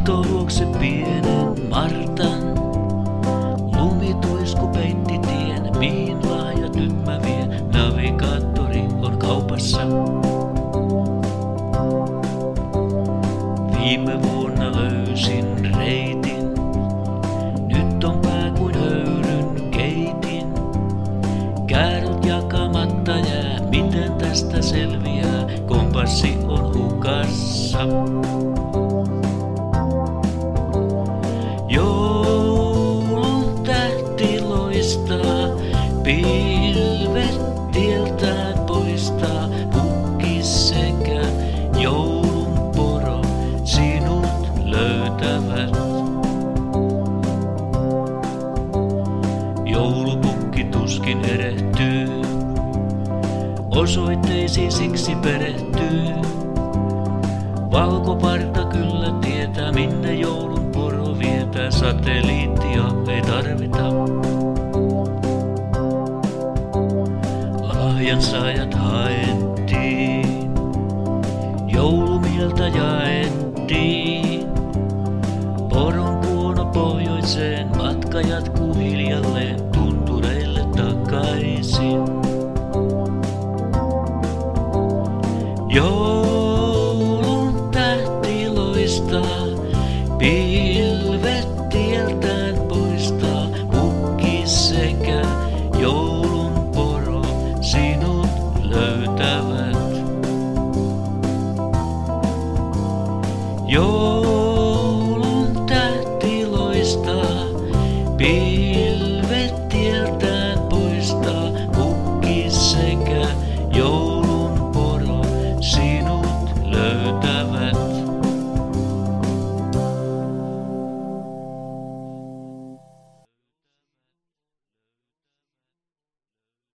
Katkoo luokse pienen Martan. Lumituisku peitti tien, mihin lahjat nyt mä vien. Navigaattori on kaupassa. Viime vuonna löysin reitin. Nyt on pää kuin höyryn keitin. Kääröt jakamatta jää, miten tästä selviää? Kompassi on hukassa. Joulun tähti loistaa, pilvet tieltään poistaa. Pukkis sekä joulun poro sinut löytävät. Joulupukki tuskin erehtyy, osoitteisiin siksi perehtyy. Valkoparta kyllä tietää, minne joulun poro vietää. Satelliittia ei tarvita. Lahjansaajat haettiin, joulumieltä jaettiin. Poron kuono pohjoiseen, matka jatkuu hiljalleen tuntureille takaisin. Joulun tähti loistaa, pilvet tieltään poistaa. Pukkis sekä joulun poro sinut löytävät. Joulun tähti loistaa, pilvet